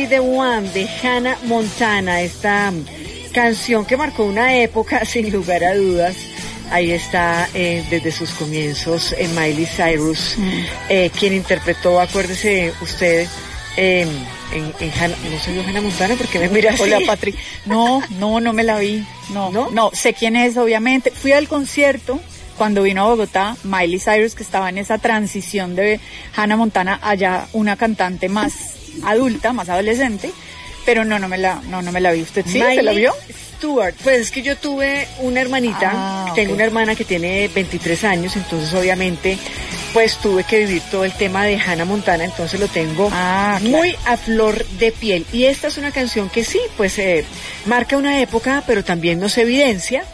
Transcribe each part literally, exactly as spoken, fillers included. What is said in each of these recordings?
Be the One de Hannah Montana, esta canción que marcó una época sin lugar a dudas. Ahí está eh, desde sus comienzos eh, Miley Cyrus, mm. eh, quien interpretó, acuérdese usted, eh, en, en Hannah, no soy yo Hannah Montana porque me mira así. Hola, Patri. No, no, no me la vi. No, no, no, sé quién es, obviamente. Fui al concierto cuando vino a Bogotá, Miley Cyrus, que estaba en esa transición de Hannah Montana allá, una cantante más adulta, más adolescente, pero no, no me la, no, no me la vi. ¿Usted sí? Miley ¿Se la vio? Stewart. Pues es que yo tuve una hermanita, ah, tengo okay. una hermana que tiene veintitrés años, entonces obviamente pues tuve que vivir todo el tema de Hannah Montana, entonces lo tengo ah, claro. muy a flor de piel. Y esta es una canción que sí, pues eh, marca una época, pero también nos evidencia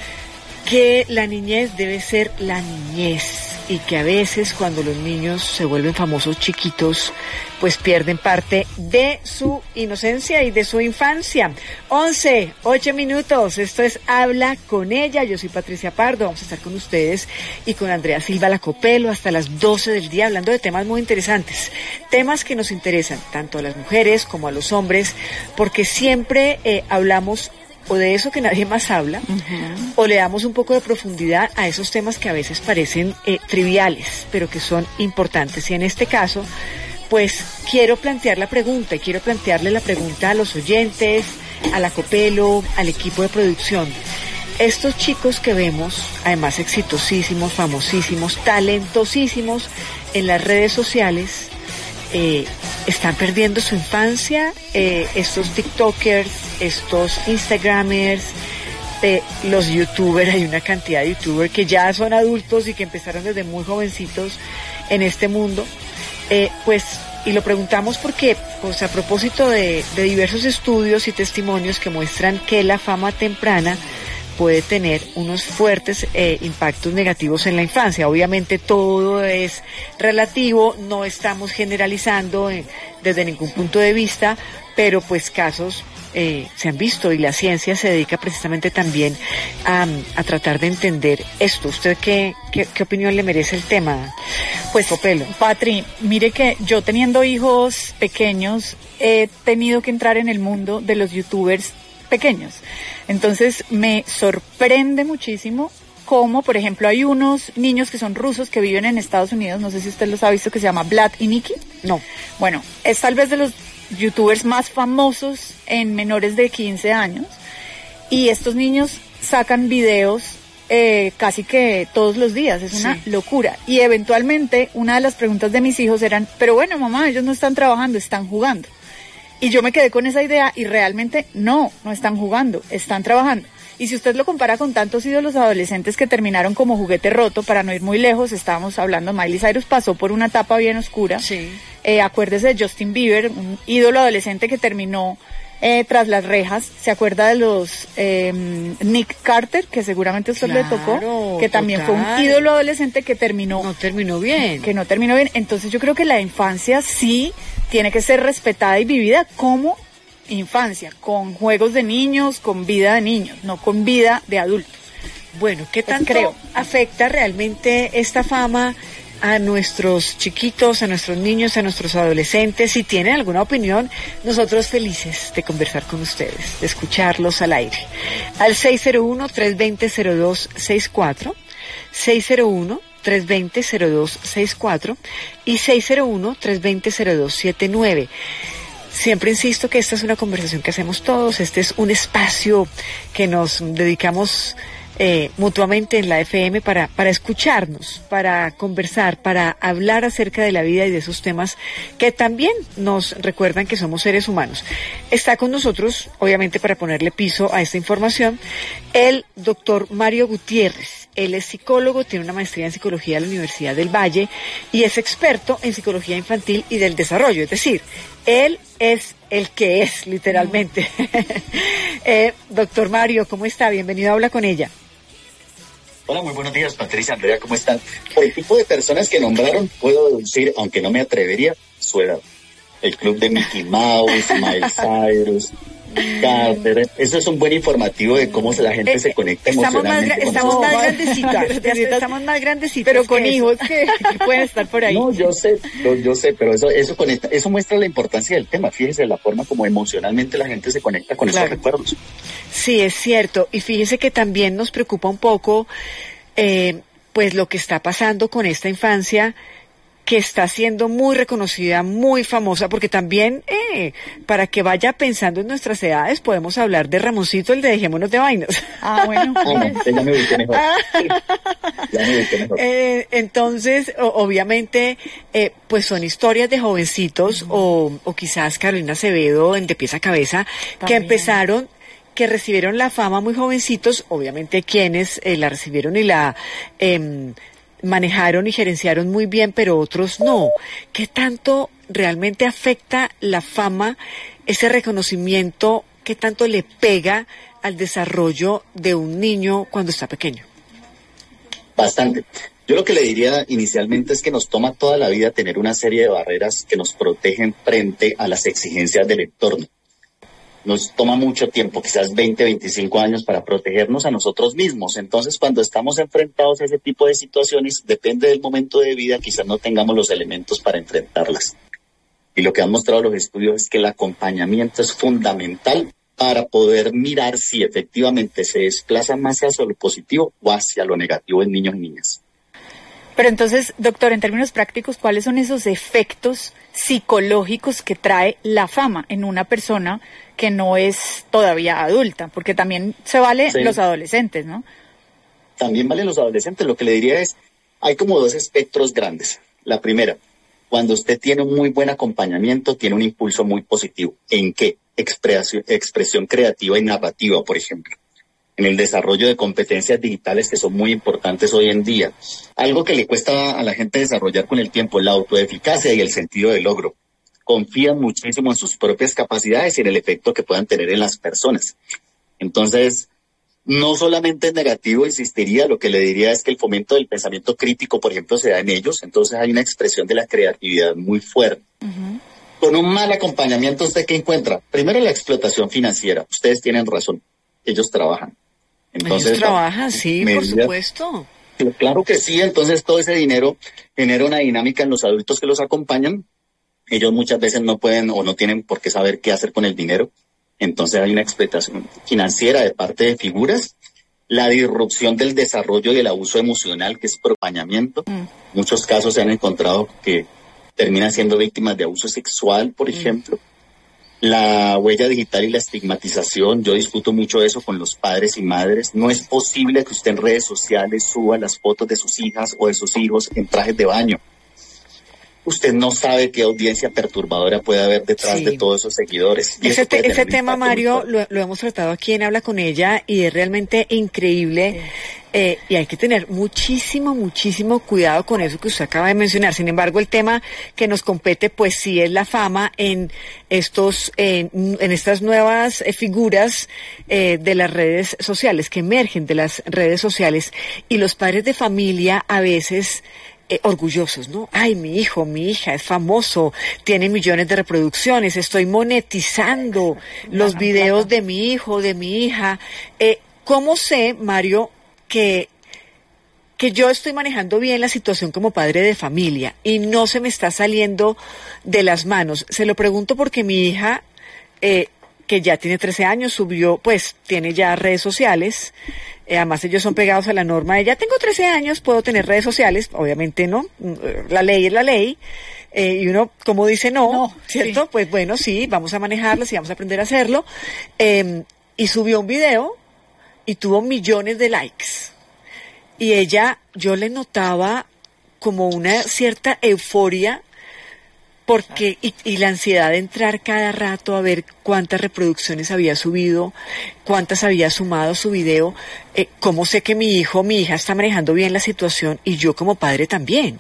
que la niñez debe ser la niñez y que a veces cuando los niños se vuelven famosos chiquitos, pues pierden parte de su inocencia y de su infancia. once, ocho minutos, esto es Habla con ella, yo soy Patricia Pardo, vamos a estar con ustedes y con Andrea Silva Lacopelo hasta las doce del día hablando de temas muy interesantes, temas que nos interesan tanto a las mujeres como a los hombres, porque siempre eh, hablamos o de eso que nadie más habla, uh-huh. o le damos un poco de profundidad a esos temas que a veces parecen eh, triviales, pero que son importantes. Y en este caso, pues quiero plantear la pregunta, y quiero plantearle la pregunta a los oyentes, a la Copelo, al equipo de producción. Estos chicos que vemos, además exitosísimos, famosísimos, talentosísimos en las redes sociales, eh, están perdiendo su infancia, eh, estos TikTokers, estos Instagramers, eh, los YouTubers, hay una cantidad de YouTubers que ya son adultos y que empezaron desde muy jovencitos en este mundo, eh, pues, y lo preguntamos porque, pues a propósito de, de diversos estudios y testimonios que muestran que la fama temprana puede tener unos fuertes eh, impactos negativos en la infancia. Obviamente todo es relativo, no estamos generalizando eh, desde ningún punto de vista, pero pues casos eh, se han visto y la ciencia se dedica precisamente también a, a tratar de entender esto. ¿Usted qué, qué, qué opinión le merece el tema? Pues, Copelo. Patri, mire que yo teniendo hijos pequeños he tenido que entrar en el mundo de los youtubers pequeños. Entonces me sorprende muchísimo cómo, por ejemplo, hay unos niños que son rusos que viven en Estados Unidos, no sé si usted los ha visto, que se llama Vlad y Nikki. No. Bueno, es tal vez de los youtubers más famosos en menores de quince años y estos niños sacan videos eh, casi que todos los días, es una sí. locura. Y eventualmente una de las preguntas de mis hijos eran, pero bueno mamá, ellos no están trabajando, están jugando. Y yo me quedé con esa idea y realmente no, no están jugando, están trabajando. Y si usted lo compara con tantos ídolos adolescentes que terminaron como juguete roto, para no ir muy lejos, estábamos hablando, Miley Cyrus pasó por una etapa bien oscura. Sí. Eh, acuérdese de Justin Bieber, un ídolo adolescente que terminó eh, tras las rejas. ¿Se acuerda de los eh, Nick Carter, que seguramente usted claro, le tocó? Que también total. fue un ídolo adolescente que terminó... No terminó bien. Que no terminó bien. Entonces yo creo que la infancia sí tiene que ser respetada y vivida como infancia, con juegos de niños, con vida de niños, no con vida de adultos. Bueno, ¿qué tanto creo. afecta realmente esta fama a nuestros chiquitos, a nuestros niños, a nuestros adolescentes? Si tienen alguna opinión, nosotros felices de conversar con ustedes, de escucharlos al aire. Al seis cero uno, tres dos cero, cero dos seis cuatro, seis cero uno, tres dos cero, cero dos seis cuatro y seis cero uno, tres dos cero, cero dos siete nueve. Siempre insisto que esta es una conversación que hacemos todos, este es un espacio que nos dedicamos eh, mutuamente en la F M para, para escucharnos, para conversar, para hablar acerca de la vida y de esos temas que también nos recuerdan que somos seres humanos. Está con nosotros, obviamente para ponerle piso a esta información, el doctor Mario Gutiérrez. Él es psicólogo, tiene una maestría en psicología de la Universidad del Valle y es experto en psicología infantil y del desarrollo, es decir, él es el que es, literalmente. eh, doctor Mario, ¿cómo está? Bienvenido a Habla con ella. Hola, muy buenos días, Patricia, Andrea, ¿cómo están? Por el tipo de personas que nombraron, puedo deducir, aunque no me atrevería, su edad. El club de Mickey Mouse, Miley Cyrus, Carter, eso es un buen informativo de cómo la gente eh, se conecta estamos emocionalmente. Más, estamos más grandecitas, estamos más grandecitas. Pero con hijos que, que pueden estar por ahí. No, yo sé, yo, yo sé, pero eso eso conecta, eso muestra la importancia del tema. Fíjese la forma como emocionalmente la gente se conecta con claro. esos recuerdos. Sí, es cierto. Y fíjese que también nos preocupa un poco, eh, pues lo que está pasando con esta infancia, que está siendo muy reconocida, muy famosa, porque también, eh, para que vaya pensando en nuestras edades, podemos hablar de Ramoncito, el de Dejémonos de Vainas. Ah, bueno. Ah, no, ya me ubiqué mejor. Ya me ubiqué mejor. Eh, entonces, o, obviamente, eh, pues son historias de jovencitos, uh-huh. o, o quizás Carolina Acevedo en De Pies a Cabeza, también. Que empezaron, que recibieron la fama muy jovencitos, obviamente quienes eh, la recibieron y la... Eh, manejaron y gerenciaron muy bien, pero otros no. ¿Qué tanto realmente afecta la fama, ese reconocimiento, qué tanto le pega al desarrollo de un niño cuando está pequeño? Bastante. Yo lo que le diría inicialmente es que nos toma toda la vida tener una serie de barreras que nos protegen frente a las exigencias del entorno. Nos toma mucho tiempo, quizás veinte, veinticinco años para protegernos a nosotros mismos. Entonces, cuando estamos enfrentados a ese tipo de situaciones, depende del momento de vida, quizás no tengamos los elementos para enfrentarlas. Y lo que han mostrado los estudios es que el acompañamiento es fundamental para poder mirar si efectivamente se desplaza más hacia lo positivo o hacia lo negativo en niños y niñas. Pero entonces, doctor, en términos prácticos, ¿cuáles son esos efectos psicológicos que trae la fama en una persona que no es todavía adulta? Porque también se vale sí. los adolescentes, ¿no? También valen los adolescentes. Lo que le diría es, hay como dos espectros grandes. La primera, cuando usted tiene un muy buen acompañamiento, tiene un impulso muy positivo. ¿En qué? Expresión, expresión creativa y narrativa, por ejemplo. En el desarrollo de competencias digitales que son muy importantes hoy en día. Algo que le cuesta a la gente desarrollar con el tiempo, la autoeficacia y el sentido de logro. Confían muchísimo en sus propias capacidades y en el efecto que puedan tener en las personas. Entonces, no solamente es negativo, insistiría, lo que le diría es que el fomento del pensamiento crítico, por ejemplo, se da en ellos. Entonces hay una expresión de la creatividad muy fuerte. Uh-huh. Con un mal acompañamiento, ¿usted qué encuentra? Primero, la explotación financiera. Ustedes tienen razón. Ellos trabajan. Entonces, ellos trabajan, sí, medidas, por supuesto. Claro que sí, entonces todo ese dinero genera una dinámica en los adultos que los acompañan. Ellos muchas veces no pueden o no tienen por qué saber qué hacer con el dinero. Entonces hay una explotación financiera de parte de figuras. La disrupción del desarrollo y el abuso emocional, que es acompañamiento. Mm. Muchos casos se han encontrado que terminan siendo víctimas de abuso sexual, por mm. ejemplo. La huella digital y la estigmatización, yo discuto mucho eso con los padres y madres. No es posible que usted en redes sociales suba las fotos de sus hijas o de sus hijos en trajes de baño. Usted no sabe qué audiencia perturbadora puede haber detrás sí. de todos esos seguidores. Y ese te, ese tema, Mario, lo, lo hemos tratado aquí en Habla con Ella y es realmente increíble. Sí. Eh, y hay que tener muchísimo, muchísimo cuidado con eso que usted acaba de mencionar. Sin embargo, el tema que nos compete, pues sí es la fama en estos, en, en estas nuevas eh, figuras eh, de las redes sociales, que emergen de las redes sociales. Y los padres de familia a veces... Eh, orgullosos, ¿no? Ay, mi hijo, mi hija es famoso, tiene millones de reproducciones, estoy monetizando los videos de mi hijo, de mi hija. Eh, ¿Cómo sé, Mario, que, que yo estoy manejando bien la situación como padre de familia y no se me está saliendo de las manos? Se lo pregunto porque mi hija, eh, que ya tiene trece años, subió, pues, tiene ya redes sociales. Eh, además ellos son pegados a la norma de ya tengo trece años, puedo tener redes sociales, obviamente no, la ley es la ley, eh, y uno como dice no, no ¿cierto? Sí. Pues bueno, sí, vamos a manejarlas y vamos a aprender a hacerlo, eh, y subió un video y tuvo millones de likes, y ella, yo le notaba como una cierta euforia, porque y, y la ansiedad de entrar cada rato a ver cuántas reproducciones había subido, cuántas había sumado su video, eh, cómo sé que mi hijo, mi hija está manejando bien la situación y yo como padre también.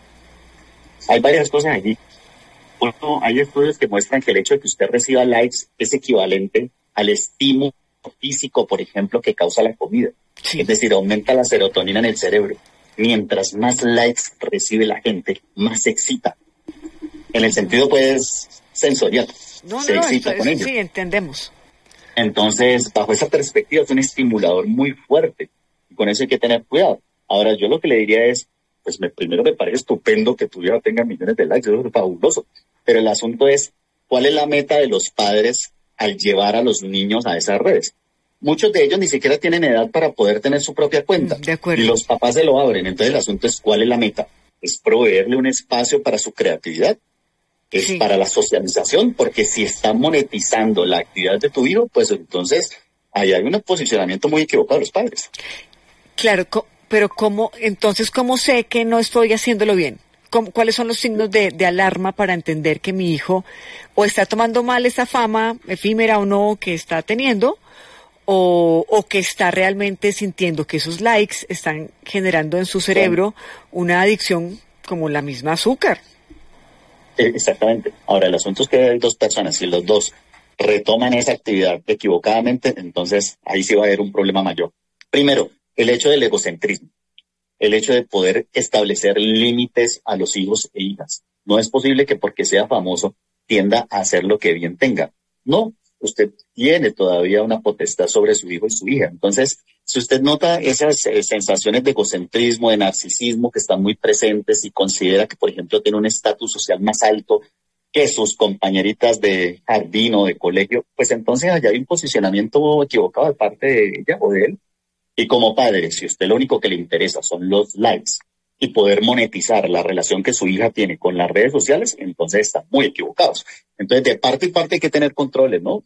Hay varias cosas allí. Bueno, hay estudios que muestran que el hecho de que usted reciba likes es equivalente al estímulo físico, por ejemplo, que causa la comida. Sí. Es decir, aumenta la serotonina en el cerebro. Mientras más likes recibe la gente, más se excita. En el sentido, pues, sensorial. No, se no, excita esto, con eso ello. Sí, entendemos. Entonces, bajo esa perspectiva, es un estimulador muy fuerte. Y con eso hay que tener cuidado. Ahora, yo lo que le diría es, pues me, primero me parece estupendo que tu hija tenga millones de likes, eso es fabuloso. Pero el asunto es, ¿cuál es la meta de los padres al llevar a los niños a esas redes? Muchos de ellos ni siquiera tienen edad para poder tener su propia cuenta. De acuerdo. Y los papás se lo abren. Entonces, el asunto es, ¿cuál es la meta? Es proveerle un espacio para su creatividad. Es sí. para la socialización, porque si está monetizando la actividad de tu hijo, pues entonces ahí hay un posicionamiento muy equivocado de los padres. Claro, pero ¿cómo, entonces cómo sé que no estoy haciéndolo bien? ¿Cómo, ¿Cuáles son los signos de, de alarma para entender que mi hijo o está tomando mal esa fama efímera o no que está teniendo, o, o que está realmente sintiendo que esos likes están generando en su cerebro una adicción como la misma azúcar? Exactamente. Ahora, el asunto es que hay dos personas, si los dos retoman esa actividad equivocadamente, entonces ahí sí va a haber un problema mayor. Primero, el hecho del egocentrismo, el hecho de poder establecer límites a los hijos e hijas. No es posible que porque sea famoso tienda a hacer lo que bien tenga. No, usted tiene todavía una potestad sobre su hijo y su hija. Entonces, si usted nota esas eh, sensaciones de egocentrismo, de narcisismo que están muy presentes y considera que, por ejemplo, tiene un estatus social más alto que sus compañeritas de jardín o de colegio, pues entonces allá hay un posicionamiento equivocado de parte de ella o de él. Y como padre, si usted lo único que le interesa son los likes y poder monetizar la relación que su hija tiene con las redes sociales, entonces están muy equivocados. Entonces, de parte y parte hay que tener controles, ¿no?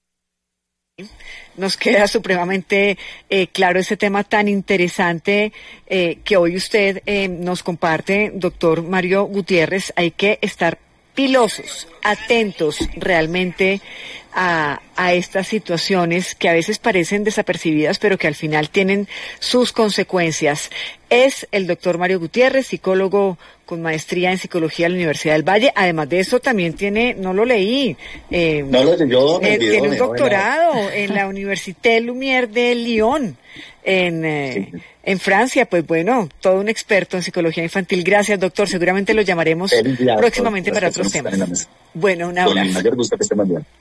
Nos queda supremamente eh, claro ese tema tan interesante eh, que hoy usted eh, nos comparte, doctor Mario Gutiérrez. Hay que estar pilosos, atentos realmente a, a estas situaciones que a veces parecen desapercibidas, pero que al final tienen sus consecuencias. Es el doctor Mario Gutiérrez, psicólogo con maestría en psicología de la Universidad del Valle. Además de eso, también tiene, no lo leí, eh, no lo leyó, eh, tiene un doctorado en la Université Lumière de Lyon, en, eh, sí. en Francia. Pues bueno, todo un experto en psicología infantil. Gracias, doctor. Seguramente lo llamaremos próximamente para otros temas. Bueno, un abrazo. Con el mayor gusto, que esté muy bien.